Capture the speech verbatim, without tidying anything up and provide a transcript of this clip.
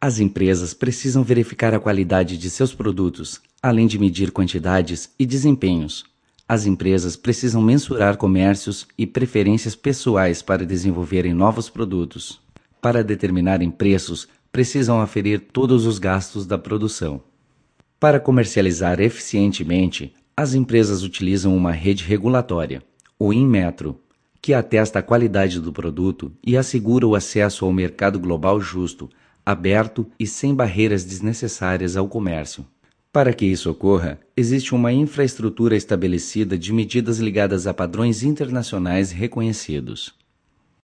As empresas precisam verificar a qualidade de seus produtos, além de medir quantidades e desempenhos. As empresas precisam mensurar comércios e preferências pessoais para desenvolverem novos produtos. Para determinarem preços, precisam aferir todos os gastos da produção. Para comercializar eficientemente, as empresas utilizam uma rede regulatória, o Inmetro, que atesta a qualidade do produto e assegura o acesso ao mercado global justo, aberto e sem barreiras desnecessárias ao comércio. Para que isso ocorra, existe uma infraestrutura estabelecida de medidas ligadas a padrões internacionais reconhecidos.